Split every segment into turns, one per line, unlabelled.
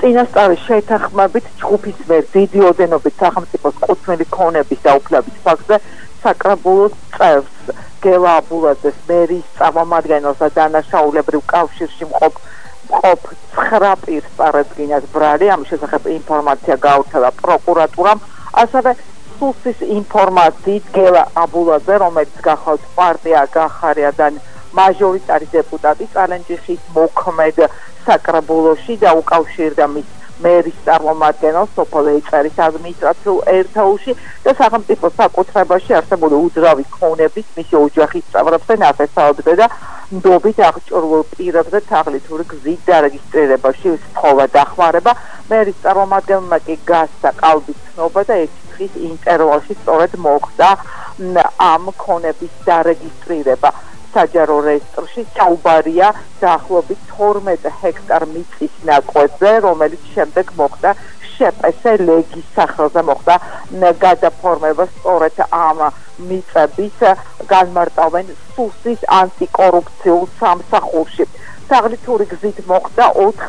წინასწარი შეთანხმებით ჯგუფის მიერ დიდი ოდენობით სახელმწიფოს კუთვნილი ქონების და უფლების ფაქტზე საკრებულოს წევრს გელა აბულაძეს მერის წარმომადგენელს და დანაშაულებრივ კავშირში მყოფ 9 პირს წარადგინეს ბრალი. ამის შესახებ ინფორმაცია გაუჩნდა პროკურატურამ. ასევე სუსის ინფორმაციით გელა აბულაძე, რომელიც გახლავთ პარტია გახარიადან მაჟორიტარი დეპუტატი წალენჯიხის მოქმედ საკრებულოში და უკავშირდა მის მერის წარმომადგენელს სოფელ ეჭერის ადმინისტრაციულ ერთეულში და სახელმწიფო საკუთრებაში არსებული უძრავი ქონების მისი ოჯახის წევრებთან აფესაებდა და ნდობით აღჭურვილ პირებზე თაღლითური გზით დარეგისტრირებაში სთხოვა დახმარება. მერის წარმომადგენელმა კი გასცა კალბის ცნობა და ერთი დღის ინტერვალში სწორედ მოხდა ამ ქონების დარეგისტრირება. საჯარო რეესტრში საუბარია დაახლოებით 12 ჰექტარ მიწის ნაკვეთზე, რომელიც შემდეგ მოხდა შეპესე ლეგის სახელზე მოხდა გადაფორმება. სწორედ ამ მიწების განმარტავენ სუსის ანტიკორუფციულ სამსახურში. თაღლითური გზით მოხდა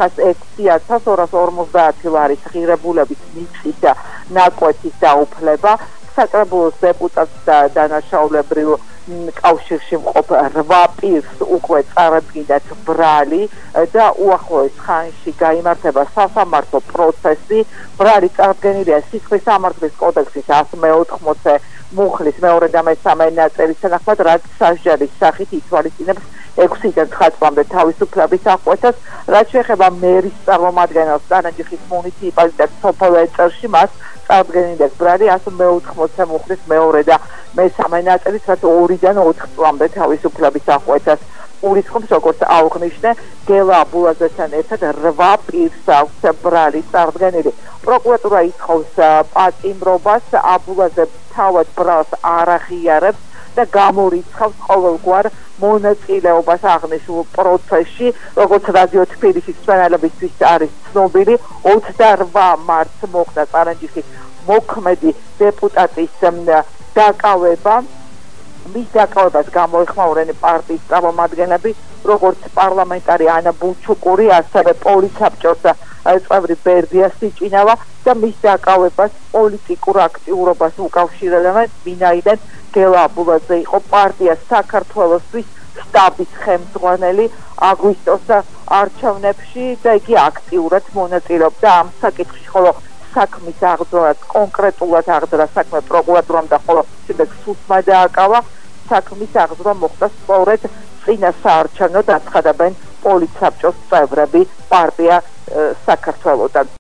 406.250 ლარის ღირებულების მიწის ნაკვეთის დაუფლება. საკრებულოს დეპუტატს და დანაშაულებრივ კავშირში მყოფ 8 პირს უკვე წარადგინეთ ბრალი და უახლოეს ხანში გაიმართება სასამართლო პროცესი. ბრალი წარდგენილია სისხლის სამართლის კოდექსის 180 მუხლის მეორე და მესამე ნაწილის თანახმად, რაც სასჯელის სახით ითვალისწინებს 6-დან 9 წლამდე თავისუფლების აღკვეთას. რაც შეეხება მერის წარმომადგენელს წალენჯიხის მუნიციპალიტეტის სოფელ ეჭერში, მას წარდგენილია ბრალი 180 მუხლის მეორე და მესამე ნაწილის, რაც 2-დან 4 წლამდე თავისუფლების აღკვეთას გულისხმობს, როგორც აუღნიშნე, გელა აბულაძესთან ერთად 8 პირს აქვს ბრალი წარდგენილი. პროკურატურა ითხოვს პატიმრობას, აბულაძე თავად ბრალს არ აღიარებს და გამორიცხავს ყოველგვარ მონაწილეობას აღნიშნულ პროცესში. როგორც რადიო თბილისის მცენარეებისთვის არის ცნობილი, 28 მარტს მოხდა წალენჯიხის მოქმედი დეპუტატის დაკავება. მის დაკავებას გამოეხმაურნენ პარტიის წარმომადგენლები, როგორც პარლამენტარი ანა ბულჩუკური, ასევე პოლიცსაბჭოს წევრი ბერდია სიჭინავა და მის დაკავებას პოლიტიკურ აქტიურობას უკავშირებენ, ვინაიდან გელა აბულაძე იყო პარტია საქართველოსთვის შტაბის ხელმძღვანელი აგვისტოს არჩევნებში და იგი აქტიურად მონაწილეობდა ამ საკითხში, ხოლო საქმის აღძვრას კონკრეტულად აღძრა საქმე პროკურატურამ და ხოლო შემდეგ სუსმა დააკავა. საქმის აღძვრა მოხდა სწორედ წინა საარჩევნო დაცხადებენ პოლიცსაბჭოს წევრები პარტია საქართველოდან.